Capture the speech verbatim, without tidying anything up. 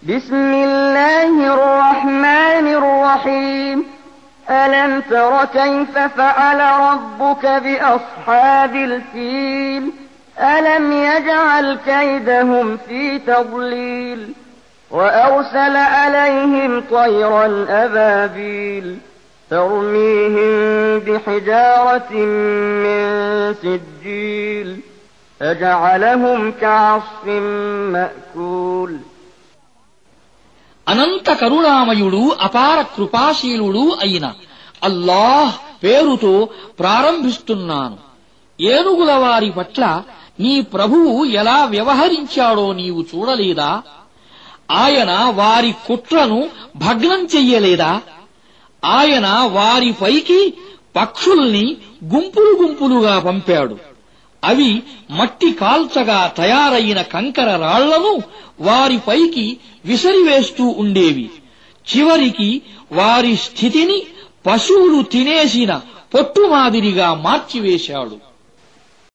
بسم الله الرحمن الرحيم ألم تر كيف فعل ربك بأصحاب الفيل ألم يجعل كيدهم في تضليل وأرسل عليهم طيرا أبابيل ترميهم بحجارة من سجيل فجعلهم كعصف مأكول. అనంత కరుణామయుడు అపార కృపాశీలుడు అయిన అల్లాహ్ పేరుతో ప్రారంభిస్తున్నాను. ఏనుగుల వారి పట్ల నీ ప్రభువు ఎలా వ్యవహరించాడో నీవు చూడలేదా? ఆయన వారి కుట్రను భగ్నం చెయ్యలేదా? ఆయన వారిపైకి పక్షుల్ని గుంపులు గుంపులుగా పంపాడు. అవి మట్టి కాల్చగా తయారైన కంకర రాళ్లను వారిపైకి విసిరివేస్తూ ఉండేవి. చివరికి వారి స్థితిని పశువులు తినేసిన పొట్టు మాదిరిగా మార్చివేశాడు.